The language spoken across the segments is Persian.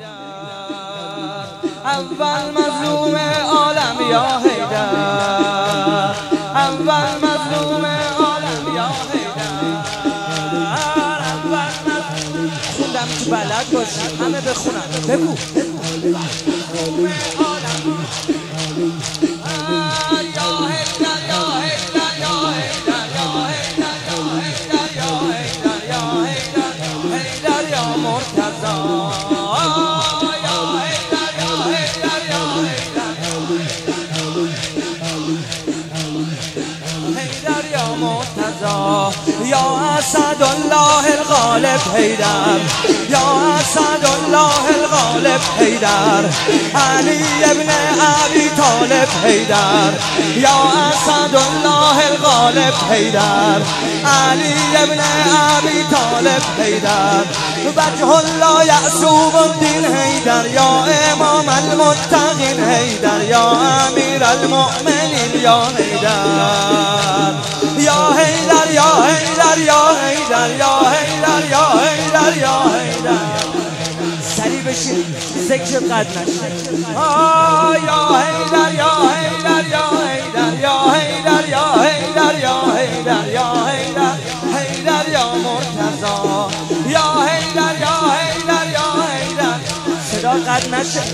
اول مظلوم عالم یا حیدر، اول مظلوم عالم یا حیدر، اول مظلوم. خوندم که بلد باشی همه بخونم. بگو یا اسد الله الغالب حیدر، یا اسد الله الغالب حیدر، علی ابن ابی طالب حیدر، یا اسد الله الغالب حیدر، علی ابن ابی طالب حیدر، وجه الله یعصوب الدین حیدر، یا امام المتقین حیدر، یا امیر المؤمنین یا حیدر، یا حیدر یا حیدر یا حیدر یا حیدر یا حیدر یا حیدر. سریع بشین ذکر قد نشه. یا حیدر یا حیدر یا حیدر یا حیدر یا حیدر یا حیدر یا حیدر، حیدر یا مرتضی، یا حیدر یا حیدر یا حیدر. صدا قد نشه.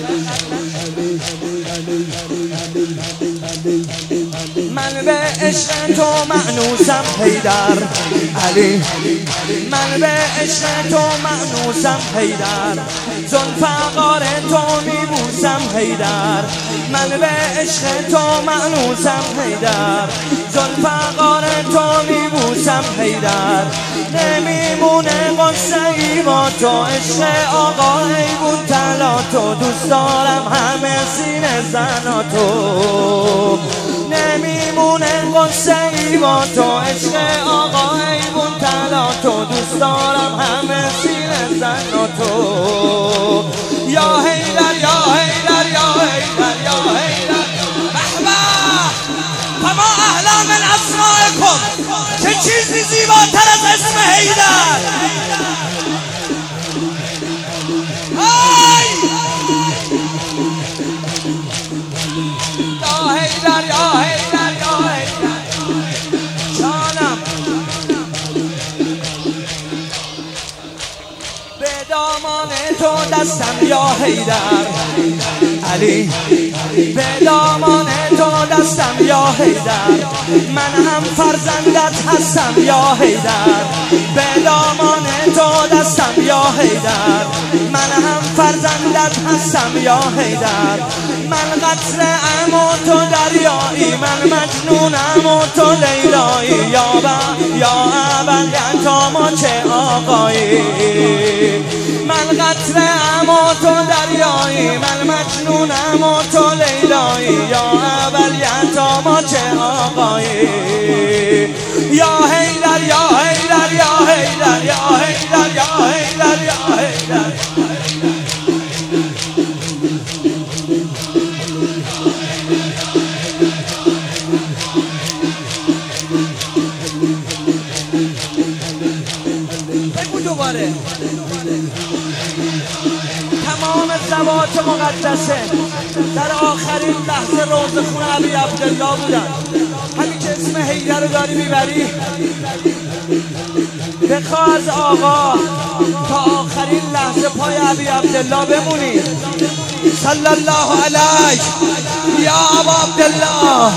من به عشق تو مأنوسم حیدر علی، من به عشق تو مأنوسم حیدر، ذوالفقار تو میبوسم حیدر، من به عشق تو مأنوسم حیدر، ذوالفقار تو میبوسم حیدر. نمیمونه قصه ای با تو، عشق آقا ایبون طلا تو، دوست دارم همه سینه زناتو. نمیمونه قصه ای با تو، عشق آقا ایبون طلا تو، دوست دارم همه سینه زناتو. یا حیدر یا حیدر یا حیدر یا حیدر. بحبه فما احلا من اسمائکم، چه چیزی زیباتر از اسم حیدر. یا حیدر یا حیدر یا حیدر جانم. به دامان تو دستم یا حیدر علی، به دامان تو دستم یا حیدر، من هم فرزندت هستم یا حیدر، به دامان تو دستم یا حیدر، من هم فرزندت هستم یا حیدر. من قطره‌ام و تو دریایی، من مجنونم و تو لیلایی، یا اول یتام و چه آقایی. من قطره‌ام و تو دریایی، من مجنونم و تو لیلایی، یا اول یتام و چه آقایی. یا حیدر یا حیدر یا حیدر یا حیدر یا حیدر یا حیدر. بگو دوباره. تمام ذوات مقدسه در آخرین لحظه روضه‌خون ابی عبدالله بودن. همین که اسم حیدر رو داری میبری، بخواه از آقا تا آخرین لحظه پای ابی عبدالله بمونی. صلی الله علیه یا ابا عبدالله.